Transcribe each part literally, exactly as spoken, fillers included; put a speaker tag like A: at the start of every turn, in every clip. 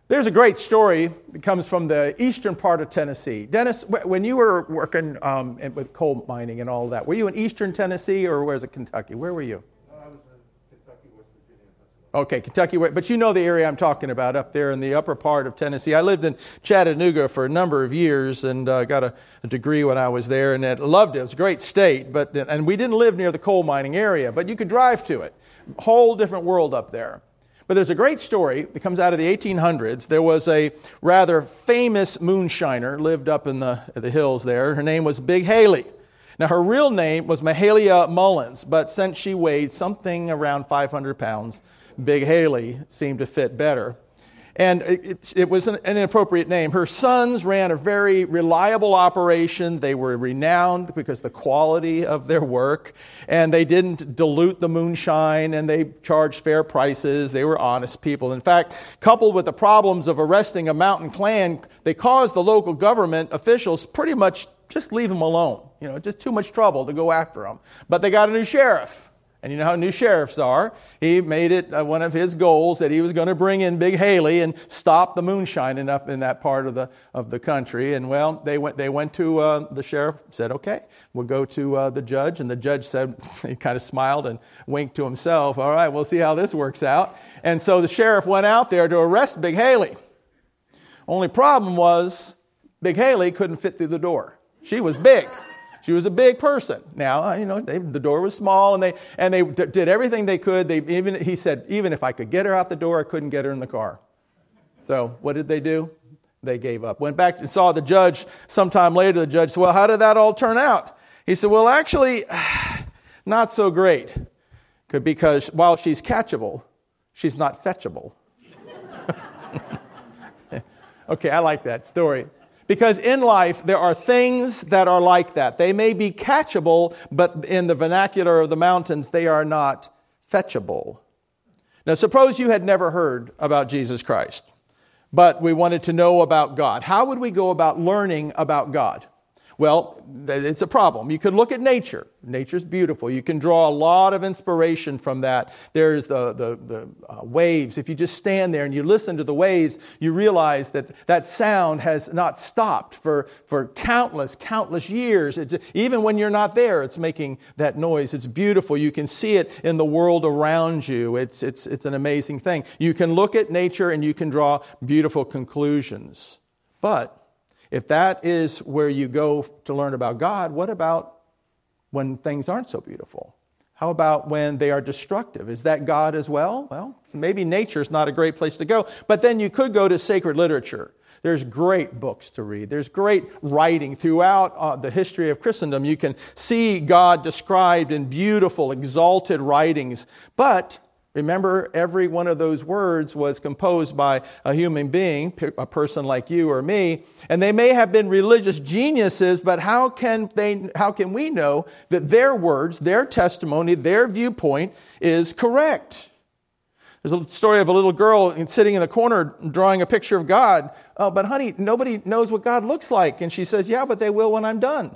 A: There's a great story that comes from the eastern part of Tennessee. Dennis, when you were working um, with coal mining and all of that, were you in eastern Tennessee or where's it, Kentucky? Where were you?
B: I was in Kentucky, West Virginia.
A: Okay, Kentucky, but you know the area I'm talking about up there in the upper part of Tennessee. I lived in Chattanooga for a number of years and uh, got a, a degree when I was there, and I loved it. It was a great state, but and we didn't live near the coal mining area, but you could drive to it. Whole different world up there. But there's a great story that comes out of the eighteen hundreds. There was a rather famous moonshiner lived up in the, the hills there. Her name was Big Haley. Now, her real name was Mahalia Mullins, but since she weighed something around five hundred pounds, Big Haley seemed to fit better. And it, it was an, an inappropriate name. Her sons ran a very reliable operation. They were renowned because of the quality of their work. And they didn't dilute the moonshine, and they charged fair prices. They were honest people. In fact, coupled with the problems of arresting a mountain clan, they caused the local government officials pretty much just leave them alone. You know, just too much trouble to go after them. But they got a new sheriff. And you know how new sheriffs are. He made it uh, one of his goals that he was going to bring in Big Haley and stop the moonshining up in that part of the of the country. And well, they went they went to uh, the sheriff, said, okay, we'll go to uh, the judge. And the judge said, he kind of smiled and winked to himself. All right, we'll see how this works out. And so the sheriff went out there to arrest Big Haley. Only problem was Big Haley couldn't fit through the door. She was big. She was a big person. Now, you know, they, the door was small, and they and they d- did everything they could. They even he said, even if I could get her out the door, I couldn't get her in the car. So what did they do? They gave up. Went back and saw the judge sometime later. The judge said, well, how did that all turn out? He said, well, actually, not so great. Because while she's catchable, she's not fetchable. Okay, I like that story. Because in life, there are things that are like that. They may be catchable, but in the vernacular of the mountains, they are not fetchable. Now, suppose you had never heard about Jesus Christ, but we wanted to know about God. How would we go about learning about God? Well, it's a problem. You could look at nature. Nature's beautiful. You can draw a lot of inspiration from that. There's the, the, the uh, waves. If you just stand there and you listen to the waves, you realize that that sound has not stopped for, for countless, countless years. It's, even when you're not there, it's making that noise. It's beautiful. You can see it in the world around you. It's, it's, it's an amazing thing. You can look at nature and you can draw beautiful conclusions. But if that is where you go to learn about God, what about when things aren't so beautiful? How about when they are destructive? Is that God as well? Well, maybe nature is not a great place to go. But then you could go to sacred literature. There's great books to read. There's great writing throughout uh, the history of Christendom. You can see God described in beautiful, exalted writings. But remember, every one of those words was composed by a human being, a person like you or me, and they may have been religious geniuses, but how can they? How can we know that their words, their testimony, their viewpoint is correct? There's a story of a little girl sitting in the corner drawing a picture of God. Oh, but honey, nobody knows what God looks like. And she says, yeah, but they will when I'm done.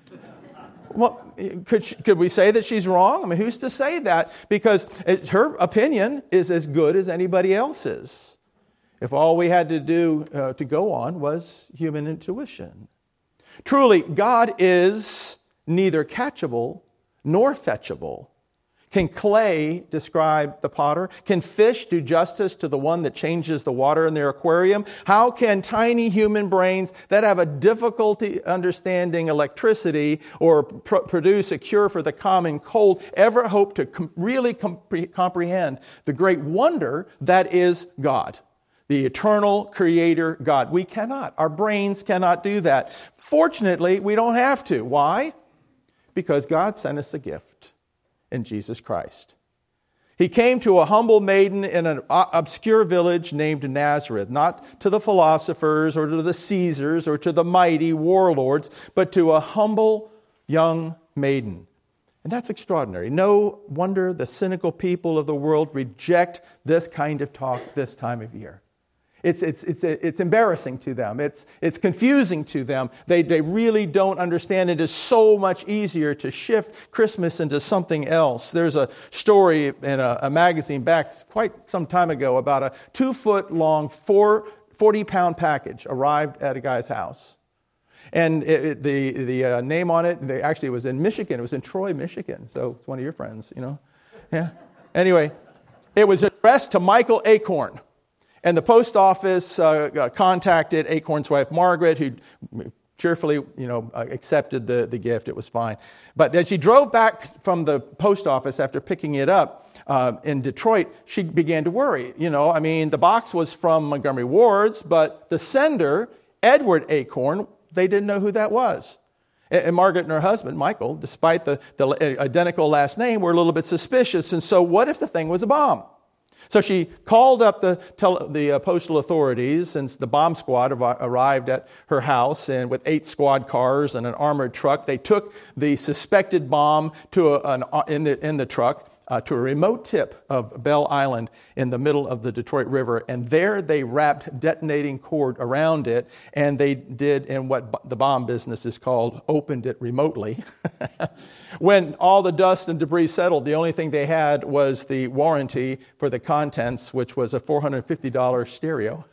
A: Well, could she, could we say that she's wrong? I mean, who's to say that? Because it, her opinion is as good as anybody else's. If all we had to do uh, to go on was human intuition. Truly, God is neither catchable nor fetchable. Can clay describe the potter? Can fish do justice to the one that changes the water in their aquarium? How can tiny human brains that have a difficulty understanding electricity or pr- produce a cure for the common cold ever hope to com- really compre- comprehend the great wonder that is God? The eternal creator God. We cannot. Our brains cannot do that. Fortunately, we don't have to. Why? Because God sent us a gift in Jesus Christ. He came to a humble maiden in an obscure village named Nazareth, not to the philosophers or to the Caesars or to the mighty warlords, but to a humble young maiden. And that's extraordinary. No wonder the cynical people of the world reject this kind of talk this time of year. It's, it's, it's, it's embarrassing to them. It's, it's confusing to them. They, they really don't understand. It is so much easier to shift Christmas into something else. There's a story in a, a magazine back quite some time ago about a two-foot-long, four forty-pound package arrived at a guy's house. And it, it, the, the uh, name on it, they, actually it was in Michigan. It was in Troy, Michigan. So it's one of your friends, you know. Yeah. Anyway, it was addressed to Michael Acorn. And the post office uh, contacted Acorn's wife, Margaret, who cheerfully, you know, accepted the, the gift. It was fine. But as she drove back from the post office after picking it up uh, in Detroit, she began to worry. You know, I mean, the box was from Montgomery Ward's, but the sender, Edward Acorn, they didn't know who that was. And, and Margaret and her husband, Michael, despite the, the identical last name, were a little bit suspicious. And so what if the thing was a bomb? So she called up the tele, the uh, postal authorities, since the bomb squad av- arrived at her house, and with eight squad cars and an armored truck, they took the suspected bomb to a, an, uh, in the in the truck uh, to a remote tip of Bell Island in the middle of the Detroit River, and there they wrapped detonating cord around it, and they did in what b- the bomb business is called, opened it remotely. When all the dust and debris settled, the only thing they had was the warranty for the contents, which was a four hundred fifty dollars stereo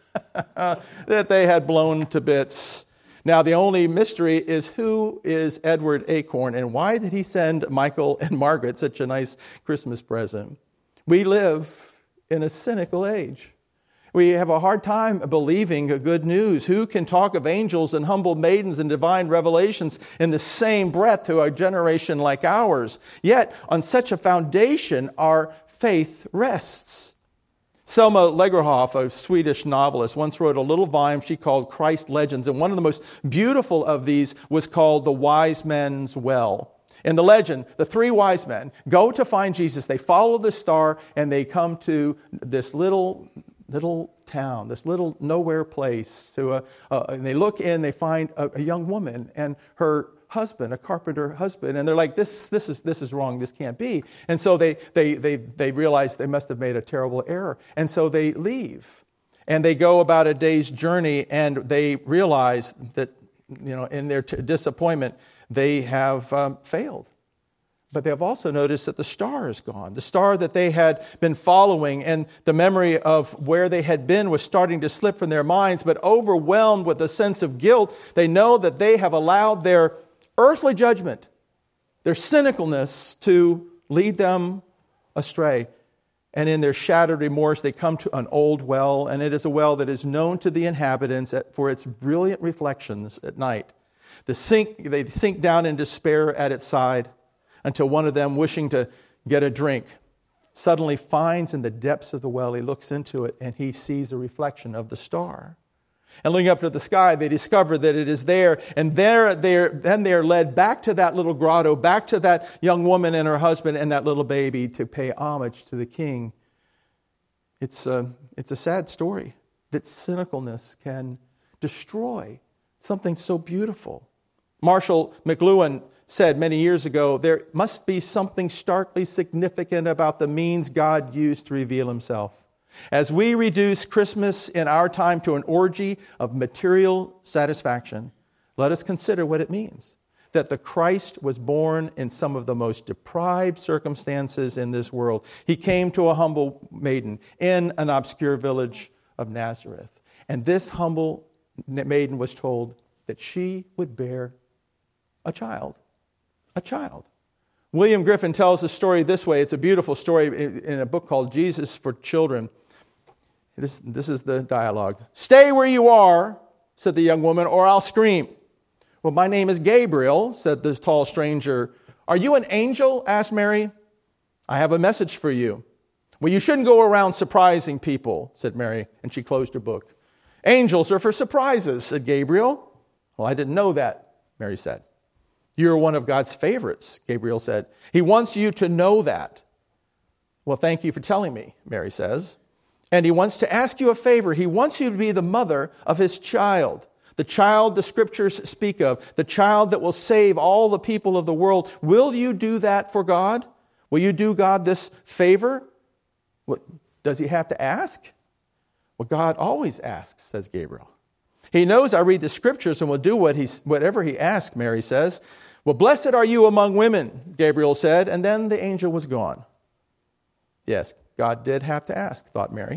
A: that they had blown to bits. Now, the only mystery is, who is Edward Acorn, and why did he send Michael and Margaret such a nice Christmas present? We live in a cynical age. We have a hard time believing good news. Who can talk of angels and humble maidens and divine revelations in the same breath to a generation like ours? Yet, on such a foundation, our faith rests. Selma Lagerlöf, a Swedish novelist, once wrote a little volume she called Christ Legends, and one of the most beautiful of these was called The Wise Men's Well. In the legend, the three wise men go to find Jesus. They follow the star, and they come to this little... little town, this little nowhere place. To a, uh, and they look in, they find a, a young woman and her husband, a carpenter husband, and they're like, "This, this is this is wrong. This can't be." And so they they they they realize they must have made a terrible error, and so they leave, and they go about a day's journey, and they realize that, you know, in their t- disappointment, they have um, failed. But they have also noticed that the star is gone, the star that they had been following, and the memory of where they had been was starting to slip from their minds. But overwhelmed with a sense of guilt, they know that they have allowed their earthly judgment, their cynicalness, to lead them astray. And in their shattered remorse, they come to an old well, and it is a well that is known to the inhabitants for its brilliant reflections at night. The sink, they sink down in despair at its side, until one of them, wishing to get a drink, suddenly finds in the depths of the well, he looks into it, and he sees a reflection of the star. And looking up to the sky, they discover that it is there, and there, there, then they are led back to that little grotto, back to that young woman and her husband and that little baby, to pay homage to the king. It's a, it's a sad story that cynicalness can destroy something so beautiful. Marshall McLuhan said many years ago, there must be something starkly significant about the means God used to reveal himself. As we reduce Christmas in our time to an orgy of material satisfaction, let us consider what it means that the Christ was born in some of the most deprived circumstances in this world. He came to a humble maiden in an obscure village of Nazareth. And this humble maiden was told that she would bear a child. A child. William Griffin tells the story this way. It's a beautiful story in a book called Jesus for Children. This, this is the dialogue. "Stay where you are," said the young woman, "or I'll scream." "Well, my name is Gabriel," said this tall stranger. "Are you an angel?" asked Mary. "I have a message for you." "Well, you shouldn't go around surprising people," said Mary, and she closed her book. "Angels are for surprises," said Gabriel. "Well, I didn't know that," Mary said. "You're one of God's favorites," Gabriel said. "He wants you to know that." "Well, thank you for telling me," Mary says. "And he wants to ask you a favor. He wants you to be the mother of his child, the child the scriptures speak of, the child that will save all the people of the world. Will you do that for God? Will you do God this favor?" What, does he have to ask? Well, God always asks, says Gabriel. "He knows I read the scriptures and will do what he, whatever he asks," Mary says. "Well, blessed are you among women," Gabriel said, and then the angel was gone. Yes, God did have to ask, thought Mary.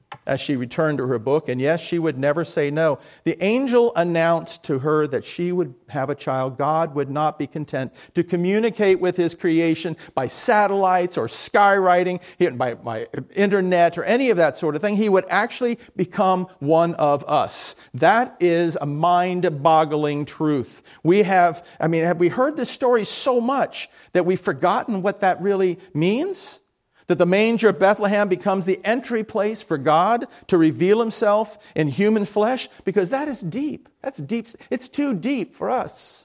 A: as she returned to her book, and yes, she would never say no. The angel announced to her that she would have a child. God would not be content to communicate with his creation by satellites or skywriting, by, by internet or any of that sort of thing. He would actually become one of us. That is a mind-boggling truth. We have, I mean, have we heard this story so much that we've forgotten what that really means? That the manger of Bethlehem becomes the entry place for God to reveal himself in human flesh, because that is deep. That's deep. It's too deep for us.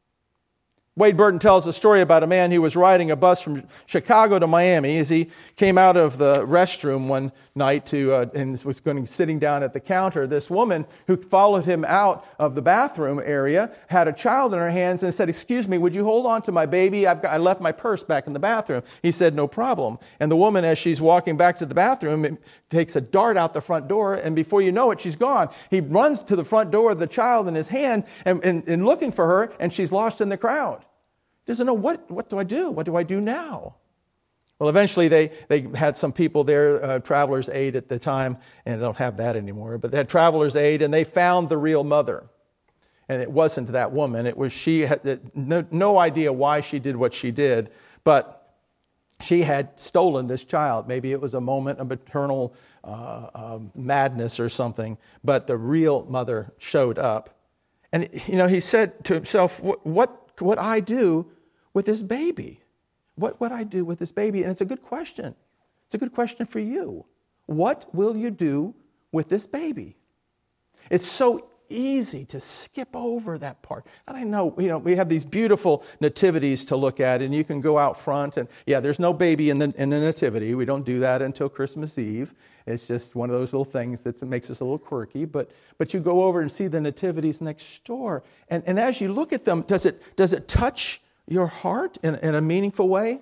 A: Wade Burton tells a story about a man who was riding a bus from Chicago to Miami as he came out of the restroom one night to uh, and was going sitting down at the counter. This woman who followed him out of the bathroom area had a child in her hands and said, "Excuse me, would you hold on to my baby? I've got, I left my purse back in the bathroom." He said, "No problem." And the woman, as she's walking back to the bathroom, takes a dart out the front door, and before you know it, she's gone. He runs to the front door with the child in his hand and, and, and looking for her, and she's lost in the crowd. Doesn't know, what, what do I do? What do I do now? Well, eventually they, they had some people there, uh, Traveler's Aid at the time, and they don't have that anymore, but they had Traveler's Aid, and they found the real mother. And it wasn't that woman. It was she had no, no idea why she did what she did, but she had stolen this child. Maybe it was a moment of maternal uh, uh, madness or something, but the real mother showed up. And, you know, he said to himself, what, what would I do with this baby? What would I do with this baby? And it's a good question. It's a good question for you. What will you do with this baby? It's so easy to skip over that part. And I know, you know, we have these beautiful nativities to look at, and you can go out front and, yeah, there's no baby in the, in the nativity. We don't do that until Christmas Eve. It's just one of those little things that makes us a little quirky. But but you go over and see the nativities next door. And, and as you look at them, does it does it touch your heart in, in a meaningful way?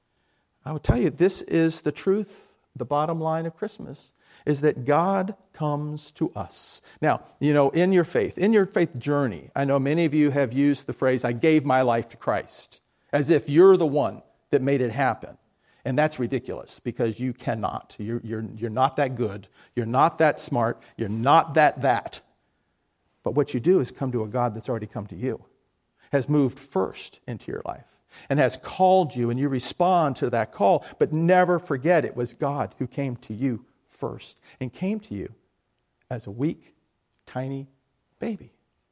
A: I will tell you, this is the truth, the bottom line of Christmas, is that God comes to us. Now, you know, in your faith, in your faith journey, I know many of you have used the phrase, "I gave my life to Christ," as if you're the one that made it happen. And that's ridiculous, because you cannot. You're, you're, you're not that good. You're not that smart. You're not that that. But what you do is come to a God that's already come to you, has moved first into your life, and has called you, and you respond to that call. But never forget, it was God who came to you first, and came to you as a weak, tiny baby.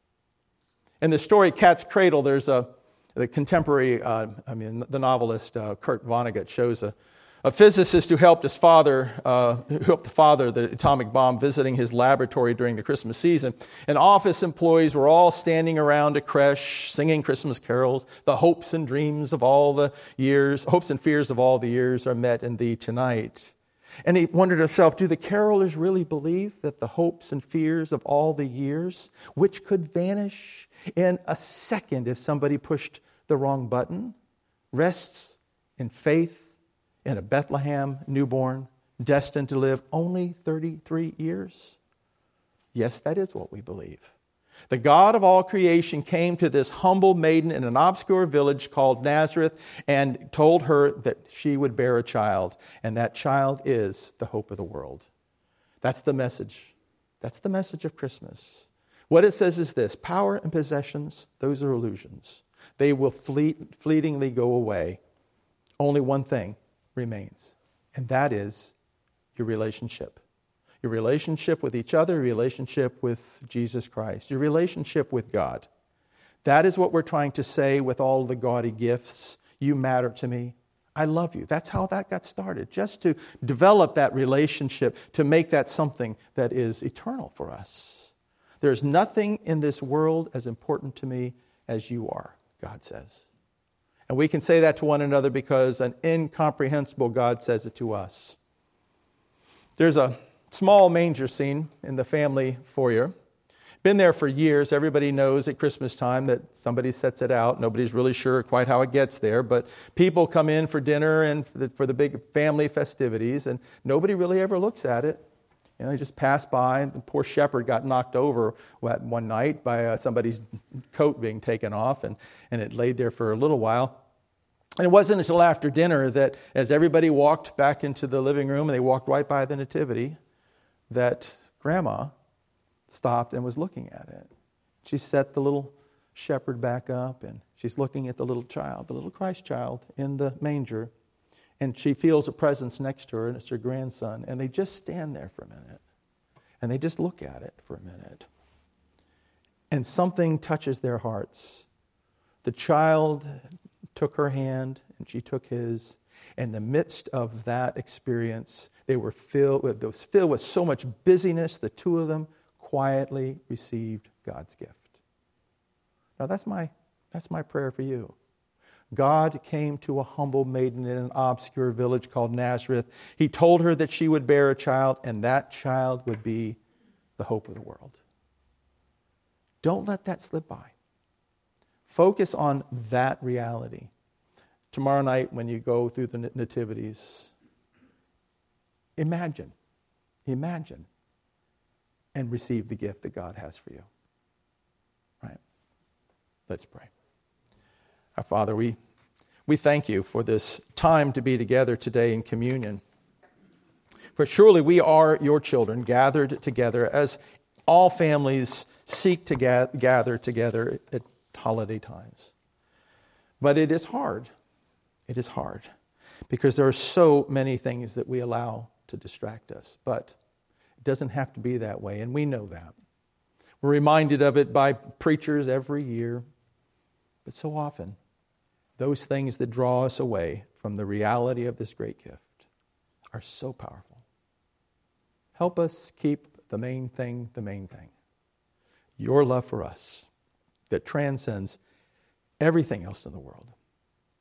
A: In the story Cat's Cradle, there's a The contemporary, uh, I mean, the novelist uh, Kurt Vonnegut shows a, a physicist who helped his father, uh, who helped the father of the atomic bomb, visiting his laboratory during the Christmas season. And office employees were all standing around a creche, singing Christmas carols. The hopes and dreams of all the years, hopes and fears of all the years are met in thee tonight. And he wondered himself, do the carolers really believe that the hopes and fears of all the years, which could vanish in a second if somebody pushed the wrong button, rests in faith in a Bethlehem newborn destined to live only thirty-three years? Yes, that is what we believe. The God of all creation came to this humble maiden in an obscure village called Nazareth and told her that she would bear a child, and that child is the hope of the world. That's the message. That's the message of Christmas. What it says is this: power and possessions, those are illusions. They will fleet, fleetingly go away. Only one thing remains, and that is your relationship. Your relationship with each other, your relationship with Jesus Christ, your relationship with God. That is what we're trying to say with all the gaudy gifts. You matter to me. I love you. That's how that got started, just to develop that relationship, to make that something that is eternal for us. There's nothing in this world as important to me as you are, God says. And we can say that to one another because an incomprehensible God says it to us. There's a small manger scene in the family foyer. Been there for years. Everybody knows at Christmas time that somebody sets it out. Nobody's really sure quite how it gets there, but people come in for dinner and for the, for the big family festivities, and nobody really ever looks at it. You know, they just pass by. The poor shepherd got knocked over one night by uh, somebody's coat being taken off, and, and it laid there for a little while. And it wasn't until after dinner that as everybody walked back into the living room and they walked right by the nativity, that Grandma stopped and was looking at it. She set the little shepherd back up, and she's looking at the little child, the little Christ child in the manger, and she feels a presence next to her, and it's her grandson, and they just stand there for a minute, and they just look at it for a minute, and something touches their hearts. The child took her hand, and she took his. In the midst of that experience, they were filled with, was filled with so much busyness, the two of them quietly received God's gift. Now that's my, that's my prayer for you. God came to a humble maiden in an obscure village called Nazareth. He told her that she would bear a child, and that child would be the hope of the world. Don't let that slip by. Focus on that reality. Tomorrow night when you go through the nativities, imagine, imagine, and receive the gift that God has for you. Right? Let's pray. Our Father, we, we thank you for this time to be together today in communion. For surely we are your children gathered together as all families seek to ga- gather together at holiday times. But it is hard. It is hard because there are so many things that we allow to distract us. But it doesn't have to be that way, and we know that. We're reminded of it by preachers every year. But so often, those things that draw us away from the reality of this great gift are so powerful. Help us keep the main thing the main thing. Your love for us that transcends everything else in the world.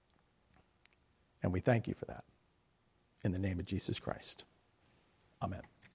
A: And we thank you for that. In the name of Jesus Christ. Amen.